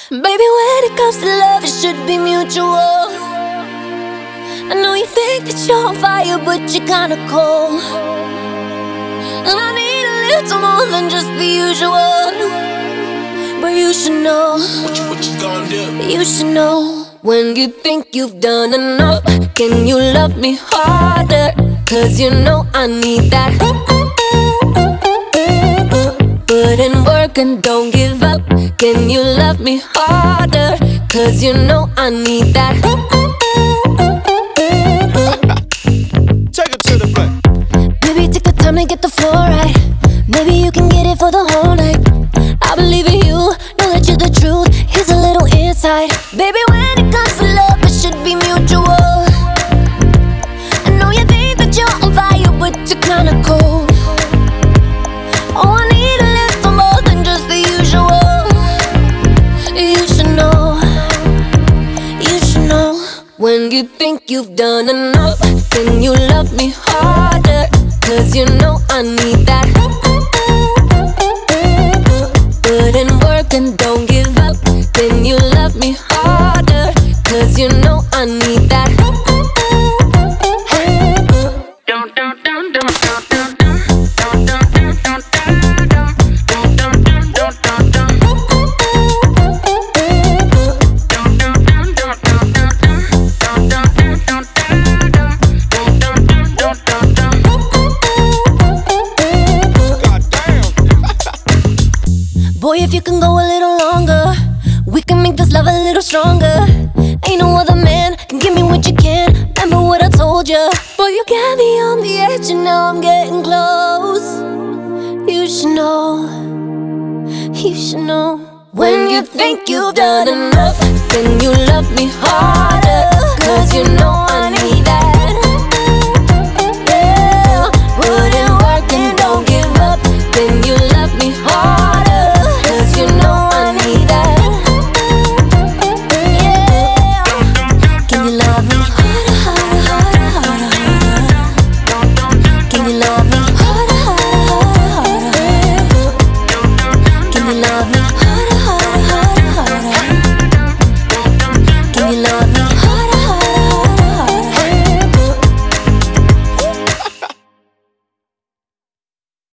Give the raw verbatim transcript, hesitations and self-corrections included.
Baby, when it comes to love, it should be mutual. I know you think that you're on fire, but you're kinda cold. And I need a little more than just the usual. But you should know, What you, what you gonna do? you should know. When you think you've done enough, can you love me harder? Cause you know I need that. Put in work and don't give up. Can you love me harder? Cause you know I need that. Take it to the bank. Baby, take the time to get the floor right. Maybe you can get it for the whole night. I believe in you, know that you're the truth. Here's a little insight. Baby, when it comes to love, it should be mutual. I know you think that you're on fire, but you're kinda cold. Oh, I need a little more than just the usual. You should know, you should know. When you think you've done enough, can you love me harder? Cause you know I need that. Put in work and don't give up. Can you love me harder? Cause you know I need that. Boy, if you can go a little longer, we can make this love a little stronger. Ain't no other man can give me what you can. Remember what I told you. Boy, you got me on the edge and now I'm getting close. You should know, you should know. When you think you've done enough, can you love me harder? Cause you know I